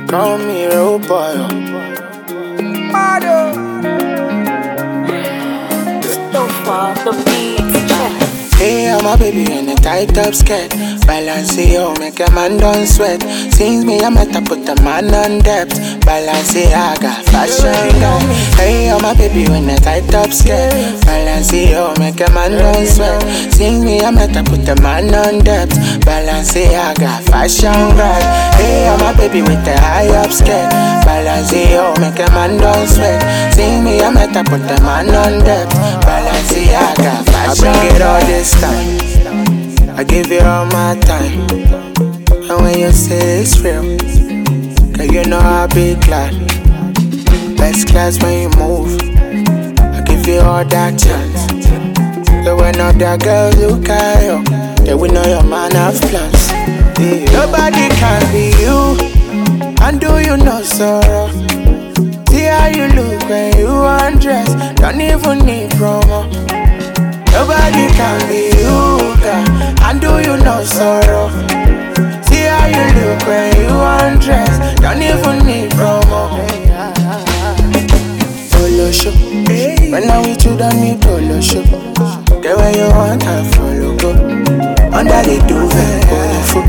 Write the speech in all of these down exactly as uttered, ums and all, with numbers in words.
Call me road boy. So far, the beats check. Hey, I'm a baby in a tight up skirt. Balance it out, make a man don't sweat. Since me, I met to put a man on depth. Balance it, I got fashion guy. Hey, I'm a baby in a tight up skirt. Balance it out, make a man don't sweat. Since me, I met to put a man on depth. Balance it, I got fashion guy. Hey, I'm a baby with a high up skirt. Balance it out, make a man don't sweat. Since me, I met to put a man on depth. Balance it, I got fashion. I bring it all this time. I give you all my time. And when you say it's real, girl, you know I'll be glad. Best class when you move, I give you all that chance. So when other girls look at you, they will know your man have plans. Yeah. Nobody can be you, and do you know sorrow? See how you look when you undress, don't even need promo. Nobody can be you, girl, and do you know sorrow? See how you look when you undress, don't even need promo. Polo show, when I'm with you don't need polo show. Get where you want and follow go. Under the duvet, beautiful.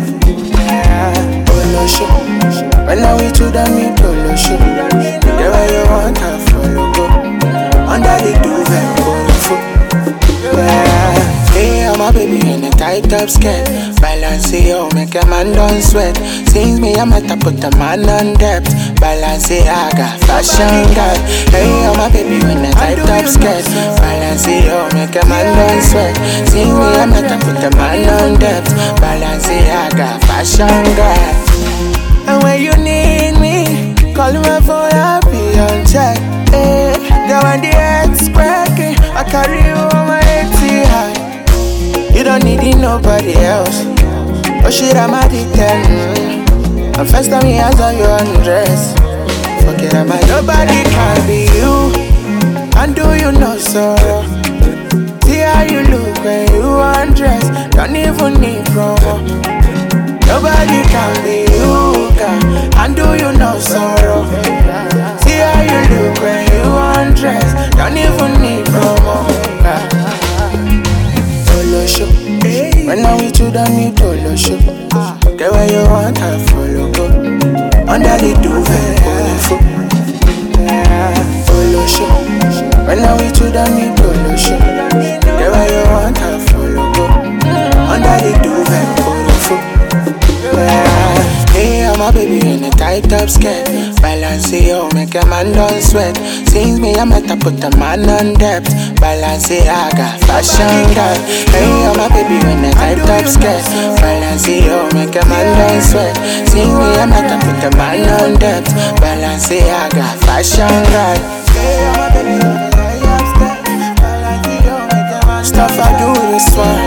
Polo show, when I'm with you don't need polo show. Get where you want and follow go. Under the duvet, beautiful. Hey, I'm a baby in a tight up skirt. Balance it out, make a man don't sweat. Since me, I met to put a man on depth. Balance it, I got fashion guy. Hey, I'm a baby in a tight up skirt. Balance it out, make a man don't sweat. Since me, I met to put a man on depth. Balance it, I got fashion guy. And when you need me, call me for your be on check. Hey, girl, when the head's cracking, I carry you on my eighty high. You don't need it, nobody else. Oh shit, I'm addicted. The first time he hands on your undress. Forget about nobody can be you, and do you know sorrow? See how you look when you undress, don't even need promo. Nobody can be you, girl, and do you know sorrow? See how you look when you undress, don't even need promo. Polo show, when I'm with you don't need polo show. Get where you want and follow go. Under the duvet, beautiful. Polo show, when I'm with you don't need polo show. Get where you want and follow go. Under the duvet, beautiful. Hey, I'm a baby in a tight up skirt. Balance it out, make a man don't sweat. Since me, I met to put a man on depth. Balance it, I got fashion guy. Hey, I'm a baby in a tight up skirt. Balance it out, make a man don't sweat. Since me, I met to put a man on depth. Balance it, I got fashion guy. Hey, I'm a baby in a tight up skirt. Balance it out, make a man. Stuff I do this one.